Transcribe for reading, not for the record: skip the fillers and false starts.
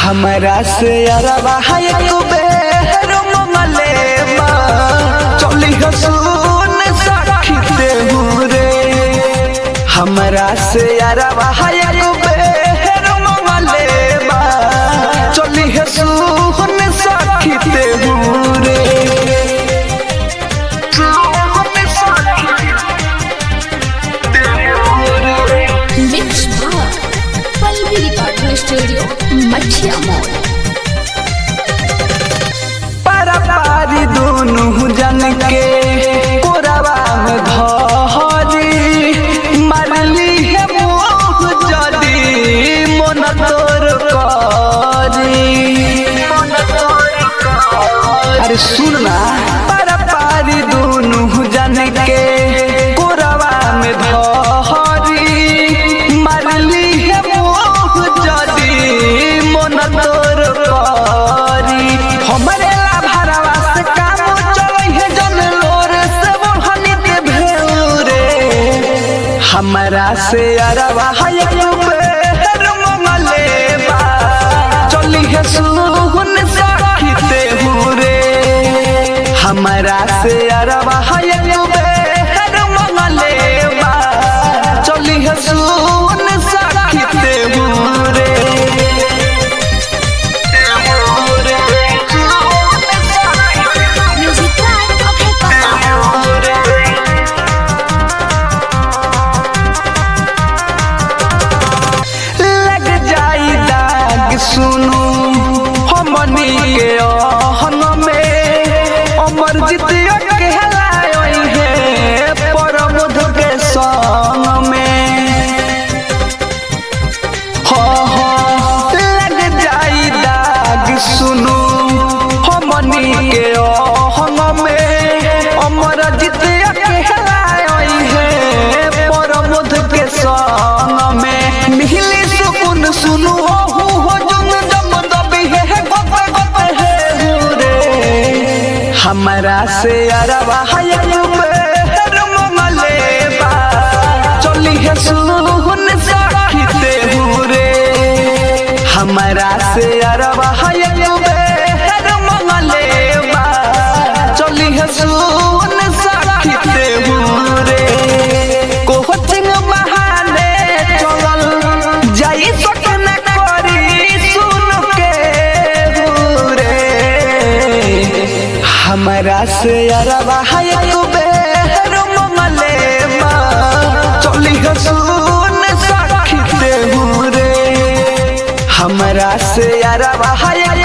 हमरा से अरबा एक बेर मंगले चली हसून सखी रे। हमरा से अरबा एक बेर मंगले चली हसून सखी रे। स्टूडियो मछिया मोड़ पारी दोनों जन के कोरवा में धरी मारली है मोह जदी मन तोर करी। अरे सुनना पारी दोनों जन के कोरवा में धरी मारली है मोह जदी मन तोर करी। हमरे ला भरवा से काम चलै है जन लोर से बहनी के भेउरे। हमरा से अरवा एक बेर मंगले चली है सुन सखी रे। हमरा से अरवा एक बेर मंगले चली है सुन सखी रे। सुनू हमनी के अहन में अमर जितिया कहलाई है परमध के संग में। लग जाई दाग सुनू हमनी के अहन में अमर जितिया कहलाई है परमध के संग में। मिली सुकुन सुनू हमरा से अरबा एक बेर मंगले चली है सुन सखी रे। हमरा से अरबा एक बेर मंगले चली है सुन सखी रे। कोचिंग बहाने चलल जाई सकना करी सुन के रे। हमरा से अरबा एक बेर मंगले चली हसून सखी रे। हमरा से अरबा